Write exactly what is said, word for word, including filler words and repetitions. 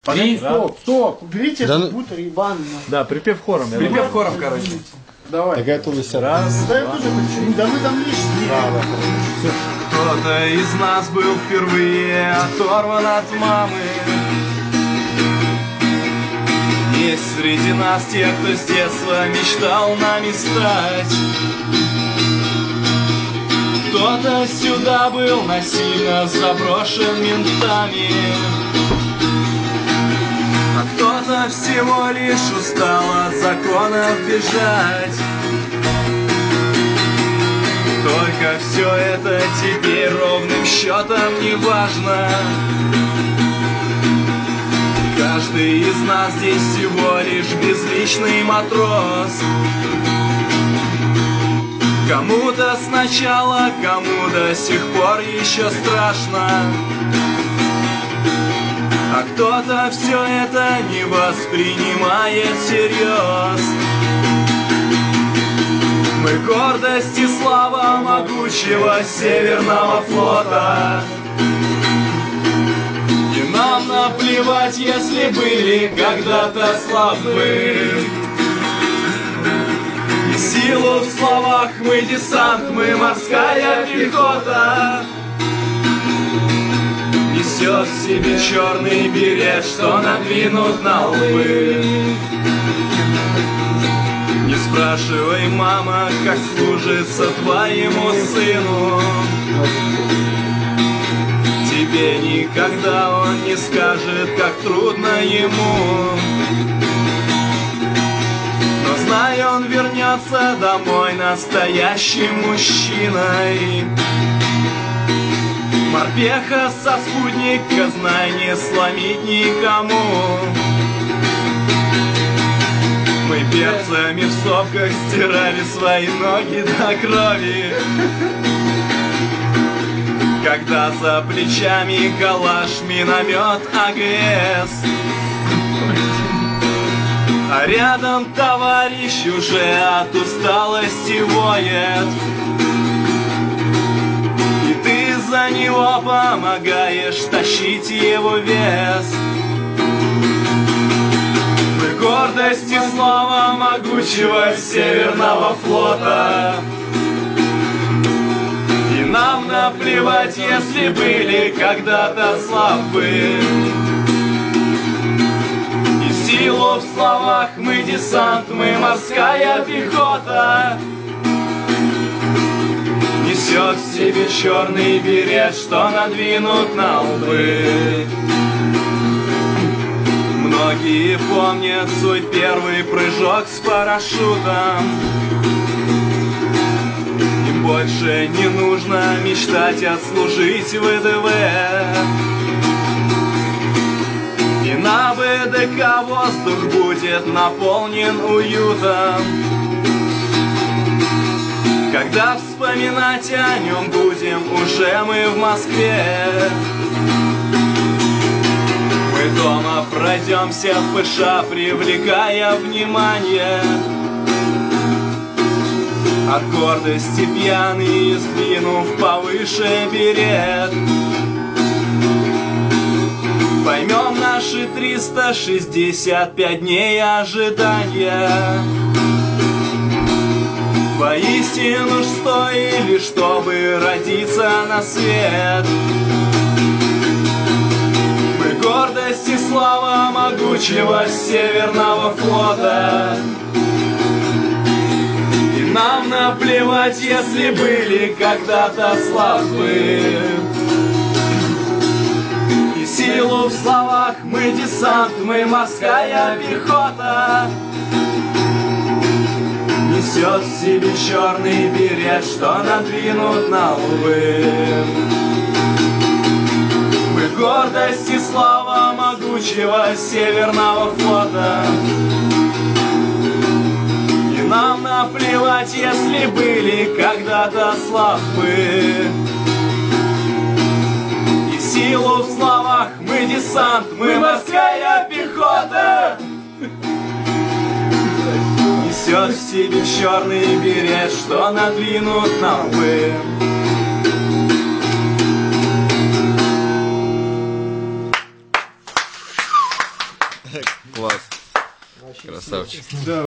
Три, стоп, стоп, уберите да, этот бутер ебаный. Да, припев хором. Припев хором, короче. Давай. Такая туловище. Раз, Да я тоже хочу. Да вы там лишние. да, да. Кто-то из нас был впервые оторван от мамы. Есть среди нас те, кто с детства мечтал нами стать. Кто-то сюда был насильно заброшен ментами, а кто-то всего лишь устал от законов бежать. Только все это теперь ровным счетом не важно. Каждый из нас здесь всего лишь безличный матрос. Кому-то сначала, кому до сих пор еще страшно, а кто-то все это не воспринимает всерьез. Мы гордость и слава могучего Северного флота, и нам наплевать, если были когда-то слабы. И силу в словах мы десант, мы морская пехота. Несет в себе черный берет, что надвинут на лбы. Не спрашивай, мама, как служится твоему сыну. Тебе никогда он не скажет, как трудно ему. Но знай, он вернется домой настоящим мужчиной. Морпеха со спутника, знай, не сломить никому. Мы перцами в сопках стирали свои ноги до крови, когда за плечами калаш, миномет, АГС. А рядом товарищ уже от усталости воет, и ты за него помогаешь тащить его вес. Мы гордость и слава могучего Северного флота, и нам наплевать, если были когда-то слабы. Силу в словах мы десант, мы морская пехота. Несет в себе черный берет, что надвинут на лбы. Многие помнят свой первый прыжок с парашютом. Им больше не нужно мечтать отслужить в ВДВ. И на ВДК воздух будет наполнен уютом. Когда вспоминать о нем будем уже мы в Москве. Мы дома пройдемся в ПШ, привлекая внимание. От гордости пьяный, сдвинув повыше берет. Поймем наши триста шестьдесят пять дней ожидания. Воистину ж стоили, чтобы родиться на свет. Мы гордость и слава могучего Северного флота, и нам наплевать, если были когда-то слабы. Силу в словах мы десант, мы морская пехота. Несет в себе черный берет, что надвинут на лбы. Мы гордость и слава могучего Северного флота, и нам наплевать, если были когда-то слабы. Силу в словах мы десант, мы морская пехота. Несет в себе черный берет, что надвинут на лбы. Класс. Красавчик. Да.